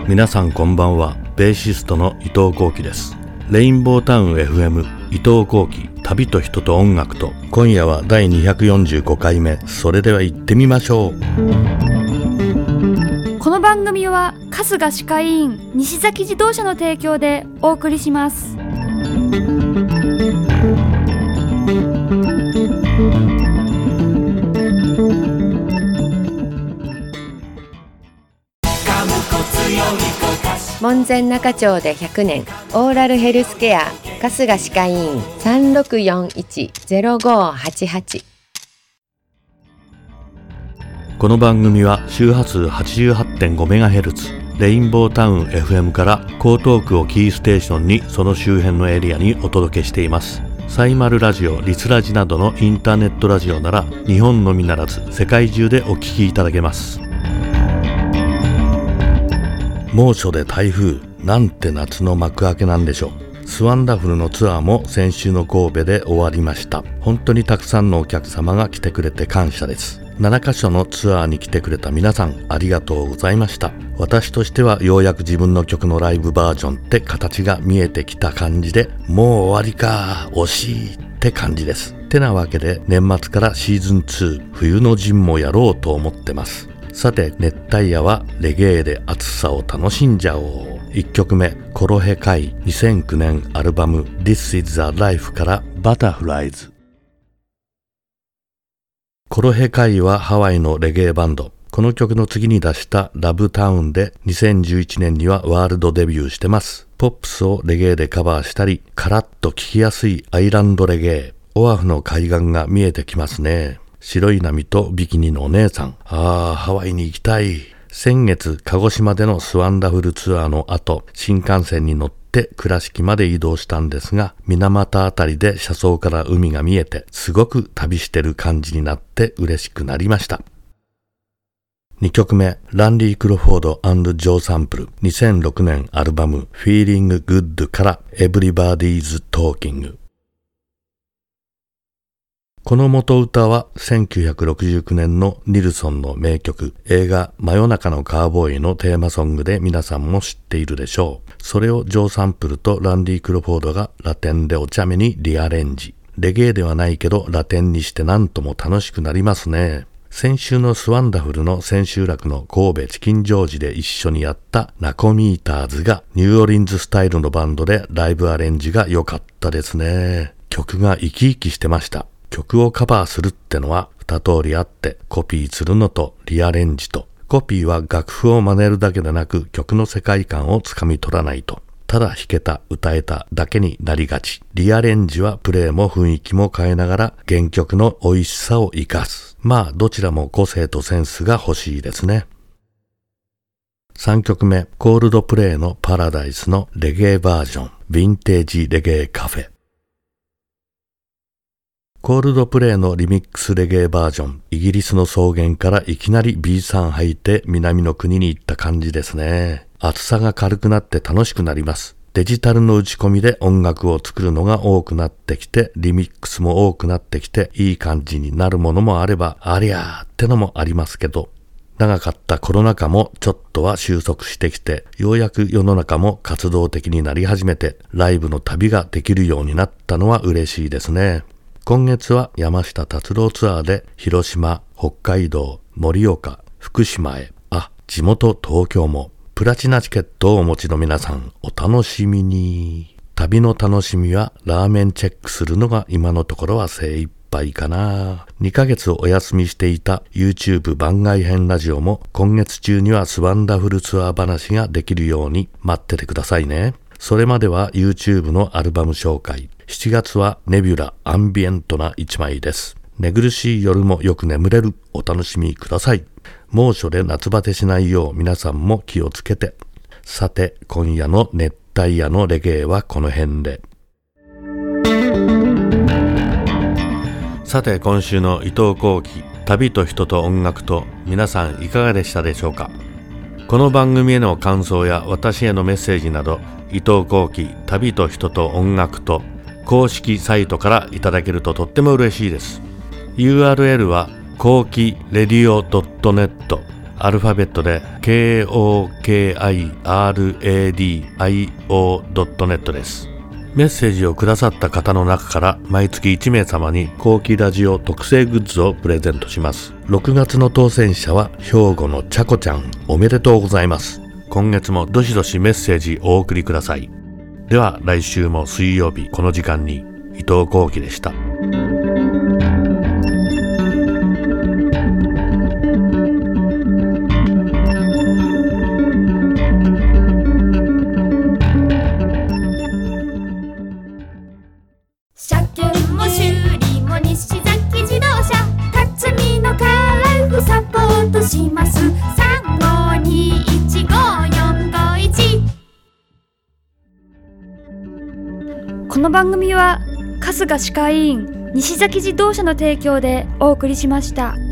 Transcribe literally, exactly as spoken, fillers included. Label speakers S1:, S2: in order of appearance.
S1: 皆さんこんばんは。ベーシストの伊藤幸喜です。レインボータウン エフエム 伊藤幸喜、旅と人と音楽と。今夜はだいにひゃくよんじゅうごかいめ。それでは行ってみましょう。
S2: この番組は春日歯科医院西崎自動車の提供でお送りします。
S3: 門前仲町でひゃくねん、オーラルヘルスケア春日歯科医院 さんろくよんいち ゼロごはちはち。
S1: この番組は周波数 はちじゅうはちてんごメガヘルツ レインボータウン エフエム から江東区をキーステーションにその周辺のエリアにお届けしています。サイマルラジオ、リスラジなどのインターネットラジオなら日本のみならず世界中でお聞きいただけます。猛暑で台風なんて夏の幕開けなんでしょう。スワンダフルのツアーも先週の神戸で終わりました。本当にたくさんのお客様が来てくれて感謝です。ななカ所のツアーに来てくれた皆さんありがとうございました。私としてはようやく自分の曲のライブバージョンって形が見えてきた感じで、もう終わりか惜しいって感じです。てなわけで年末からシーズンツー冬の陣もやろうと思ってます。さて熱帯夜はレゲエで暑さを楽しんじゃおう。いっきょくめコロヘカイにせんきゅうねんアルバム This is a Life からバタフライズ。コロヘカイはハワイのレゲエバンド。この曲の次に出したラブタウンでにせんじゅういちねんにはワールドデビューしてます。ポップスをレゲエでカバーしたり、カラッと聴きやすいアイランドレゲエ。オアフの海岸が見えてきますね。白い波とビキニのお姉さん。ああ、ハワイに行きたい。先月、鹿児島でのスワンダフルツアーの後、新幹線に乗って倉敷まで移動したんですが、水俣あたりで車窓から海が見えて、すごく旅してる感じになって嬉しくなりました。にきょくめ、ランディ・クロフォード&ジョー・サンプル、にせんろくねんアルバム Feeling Good から Everybody's Talking。この元歌はせんきゅうひゃくろくじゅうきゅうねんのニルソンの名曲、映画真夜中のカーボーイのテーマソングで皆さんも知っているでしょう。それをジョー・サンプルとランディ・クロフォードがラテンでお茶目にリアレンジ。レゲエではないけどラテンにしてなんとも楽しくなりますね。先週のスワンダフルの千秋楽の神戸チキンジョージで一緒にやったナコミーターズがニューオリンズスタイルのバンドでライブアレンジが良かったですね。曲が生き生きしてました。曲をカバーするってのは二通りあって、コピーするのとリアレンジと。コピーは楽譜を真似るだけでなく曲の世界観をつかみ取らないと。ただ弾けた、歌えただけになりがち。リアレンジはプレイも雰囲気も変えながら原曲の美味しさを生かす。まあどちらも個性とセンスが欲しいですね。さんきょくめ、コールドプレイのパラダイスのレゲエバージョン、ヴィンテージレゲエカフェ。コールドプレイのリミックスレゲエバージョン、イギリスの草原からいきなり ビースリー 履いて南の国に行った感じですね。厚さが軽くなって楽しくなります。デジタルの打ち込みで音楽を作るのが多くなってきて、リミックスも多くなってきて、いい感じになるものもあれば、ありゃーってのもありますけど、長かったコロナ禍もちょっとは収束してきて、ようやく世の中も活動的になり始めて、ライブの旅ができるようになったのは嬉しいですね。今月は山下達郎ツアーで広島、北海道、盛岡、福島へ、あ、地元東京もプラチナチケットをお持ちの皆さんお楽しみに。旅の楽しみはラーメンチェックするのが今のところは精一杯かな。にかげつお休みしていた YouTube 番外編ラジオも今月中にはスワンダフルツアー話ができるように待っててくださいね。それまでは YouTube のアルバム紹介。しちがつはネビュラアンビエントな一枚です。寝苦しい夜もよく眠れる。お楽しみください。猛暑で夏バテしないよう皆さんも気をつけて。さて今夜の熱帯夜のレゲエはこの辺で。さて今週の伊藤幸喜、旅と人と音楽と、皆さんいかがでしたでしょうか。この番組への感想や私へのメッセージなど、伊藤幸喜、旅と人と音楽と公式サイトからいただけるととっても嬉しいです。 ユーアールエル は幸喜レディオ ドットネットアルファベットで ケーオーケーアイアールエーディーアイオードットネット です。メッセージをくださった方の中から毎月いち名様に後期ラジオ特製グッズをプレゼントします。ろくがつの当選者は兵庫のちゃこちゃん、おめでとうございます。今月もどしどしメッセージお送りください。では来週も水曜日この時間に伊藤幸喜でした。
S2: 車検も修理も西崎自動車辰巳のカラフサポートします。さんごにいちごよんごいち。この番組は春日歯科医院西崎自動車の提供でお送りしました。